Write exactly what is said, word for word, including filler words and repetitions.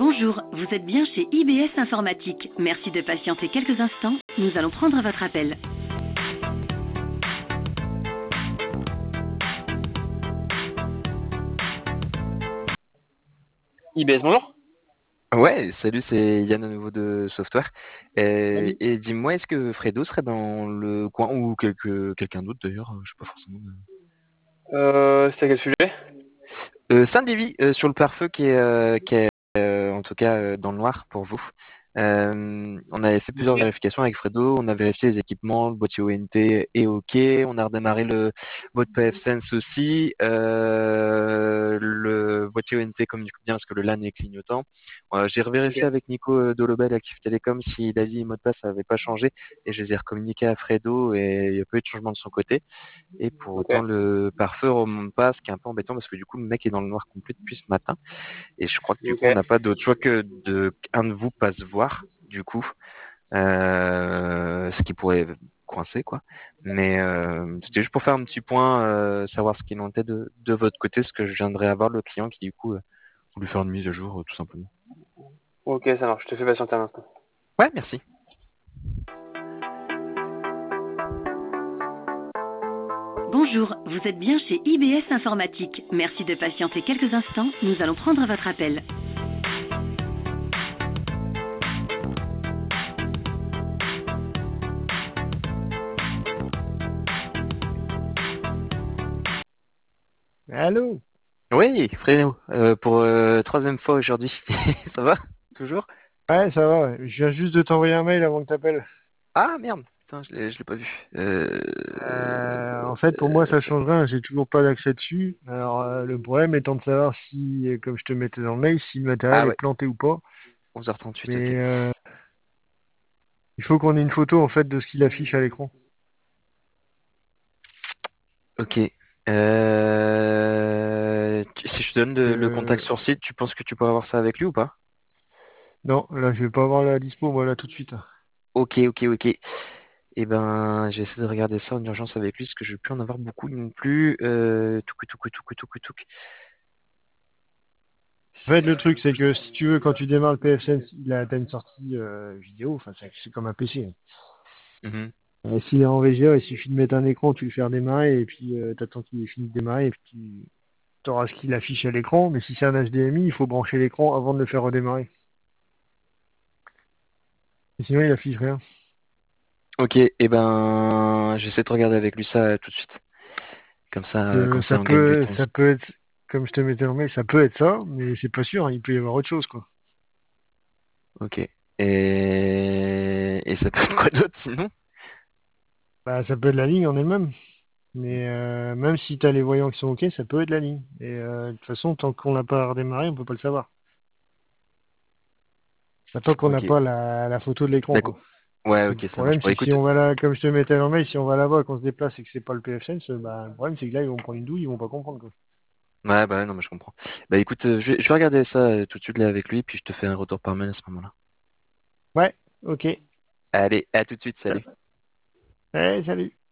Bonjour, vous êtes bien chez I B S Informatique. Merci de patienter quelques instants. Nous allons prendre votre appel. I B S, bonjour. Ouais, salut, c'est Yann à nouveau de Software. Et, Salut. et dis-moi, est-ce que Fredo serait dans le coin ou quelque, quelqu'un d'autre d'ailleurs? Je sais pas forcément. Euh, c'est à quel sujet? Euh, Saint-Divi, euh, sur le pare-feu qui est, euh, qui est euh, en tout cas euh, dans le noir pour vous. Euh, on avait fait plusieurs Ok. vérifications avec Fredo, on a vérifié les équipements, le boîtier O N T est OK, on a redémarré le votre P F Sense aussi, euh, le boîtier O N T communique bien parce que le LAN est clignotant. Euh, j'ai Ok. revérifié avec Nico euh, Dolobel, Active Telecom, si la vie et mot de passe n'avaient pas changé et je les ai recommuniqués à Fredo et il n'y a pas eu de changement de son côté. Et pour Ok. autant, le pare-feu remonte pas, ce qui est un peu embêtant parce que du coup, le mec est dans le noir complet depuis ce matin. Et je crois que du Ok. coup, on n'a pas d'autre choix que de qu'un de vous passe voir, du coup, euh, ce qui pourrait coincer, quoi. Mais euh, c'était juste pour faire un petit point, euh, savoir ce qu'il en était de, de votre côté, ce que je viendrais avoir le client qui du coup euh, voulait faire une mise à jour, euh, tout simplement. Ok, ça marche. Je te fais patienter un instant. Ouais, merci. Bonjour, vous êtes bien chez I B S Informatique. Merci de patienter quelques instants. Nous allons prendre votre appel. Allô? Oui, Frédo, euh, pour euh, troisième fois aujourd'hui. Ça va? Toujours? Ouais, ça va. Ouais. Je viens juste de t'envoyer un mail avant que t'appelles. Ah merde, putain, je l'ai, je l'ai pas vu. Euh... Euh, en fait, pour moi, ça change rien. J'ai toujours pas d'accès dessus. Alors, euh, le problème étant de savoir si, euh, comme je te mettais dans le mail, si le matériel Ah est ouais, planté ou pas. onze heures trente-huit, ok. Mais euh, il faut qu'on ait une photo en fait de ce qu'il affiche à l'écran. Ok. Euh... tu- Si je te donne le, le contact Euh, sur site, tu penses que tu peux avoir ça avec lui ou pas? non, là, je vais pas avoir la dispo, moi, là, tout de suite. Ok, ok, ok. Eh ben, j'ai essayé de regarder ça en urgence avec lui, parce que je vais plus en avoir beaucoup non plus. Euh... Touc, touc, touc, touc, touc. En fait, le truc, c'est que si tu veux, quand tu démarres le P F Sense, il a t'as une sortie euh, vidéo. Enfin, c'est c'est comme un P C. Mhm. Euh, S'il est en V G A, il suffit de mettre un écran, tu le fais redémarrer, et puis euh, t'attends qu'il ait fini de démarrer, et puis tu auras ce qu'il affiche à l'écran. Mais si c'est un H D M I, il faut brancher l'écran avant de le faire redémarrer. Et sinon, il affiche rien. Ok, eh ben, j'essaie de regarder avec lui ça euh, tout de suite. Comme ça, euh, Euh, comme ça ça, on gagne du peut, temps ça aussi. peut être, comme je te mettais en mail, ça peut être ça, mais c'est pas sûr, hein, il peut y avoir autre chose, quoi. Ok. Et, et ça peut être quoi d'autre sinon? Bah, ça peut être la ligne en elle-même. Mais euh, même si tu as les voyants qui sont OK, ça peut être la ligne. Et euh, de toute façon, tant qu'on l'a pas redémarré, on peut pas le savoir. Enfin, tant qu'on n'a Ok, pas la, la photo de l'écran, d'accord. quoi. Ouais, Parce que le ok, ça marche. problème, Bon, c'est que si écoute, on va là, comme je te mettais en mail, si on va là-bas, qu'on se déplace et que c'est pas le P F Sense, bah, le problème, c'est que là, ils vont prendre une douille, ils vont pas comprendre, quoi. ouais, bah ouais, non, mais je comprends. Bah écoute, euh, je vais, je vais regarder ça euh, tout de suite là avec lui, puis je te fais un retour par mail à ce moment-là. Ouais, OK. Allez, à tout de suite, salut. Allez, salut.